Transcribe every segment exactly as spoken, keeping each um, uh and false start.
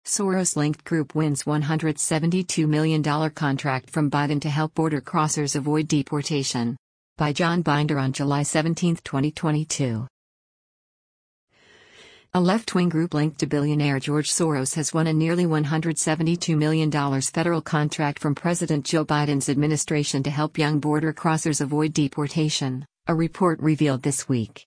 Soros-linked group wins one hundred seventy-two million dollars contract from Biden to help border crossers avoid deportation. By John Binder on July seventeenth, twenty twenty-two. A left-wing group linked to billionaire George Soros has won a nearly one hundred seventy-two million dollars federal contract from President Joe Biden's administration to help young border crossers avoid deportation, a report revealed this week.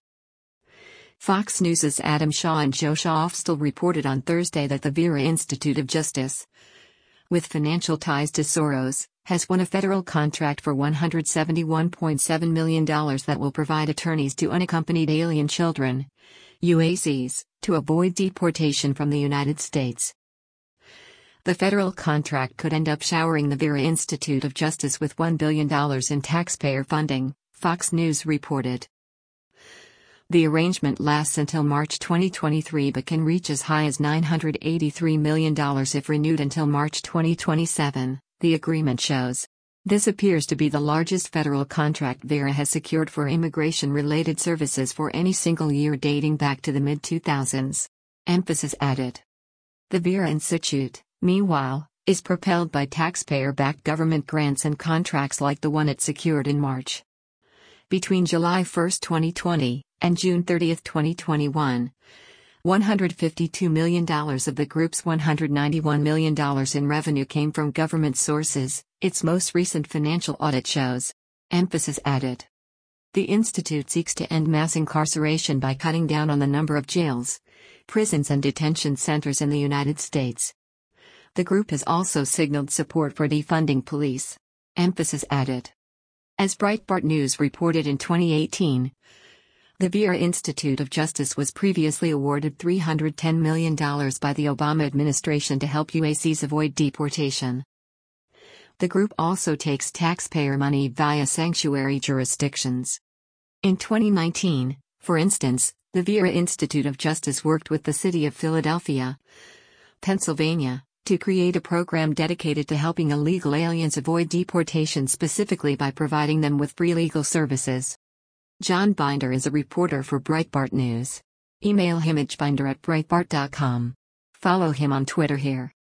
Fox News' Adam Shaw and Joe Schauftel reported on Thursday that the Vera Institute of Justice, with financial ties to Soros, has won a federal contract for one hundred seventy-one point seven million dollars that will provide attorneys to unaccompanied alien children, U A Cs, to avoid deportation from the United States. The federal contract could end up showering the Vera Institute of Justice with one billion dollars in taxpayer funding, Fox News reported. The arrangement lasts until March twenty twenty-three but can reach as high as nine hundred eighty-three million dollars if renewed until March twenty twenty-seven, the agreement shows. This appears to be the largest federal contract Vera has secured for immigration-related services for any single year dating back to the mid two thousands. Emphasis added. The Vera Institute, meanwhile, is propelled by taxpayer-backed government grants and contracts like the one it secured in March. Between July first, twenty twenty, and June thirtieth, twenty twenty-one, one hundred fifty-two million dollars of the group's one hundred ninety-one million dollars in revenue came from government sources, its most recent financial audit shows. Emphasis added. The institute seeks to end mass incarceration by cutting down on the number of jails, prisons and detention centers in the United States. The group has also signaled support for defunding police. Emphasis added. As Breitbart News reported in twenty eighteen, the Vera Institute of Justice was previously awarded three hundred ten million dollars by the Obama administration to help U A Cs avoid deportation. The group also takes taxpayer money via sanctuary jurisdictions. In twenty nineteen, for instance, the Vera Institute of Justice worked with the city of Philadelphia, Pennsylvania, to create a program dedicated to helping illegal aliens avoid deportation, specifically by providing them with free legal services. John Binder is a reporter for Breitbart News. Email him at binder at breitbart dot com. Follow him on Twitter here.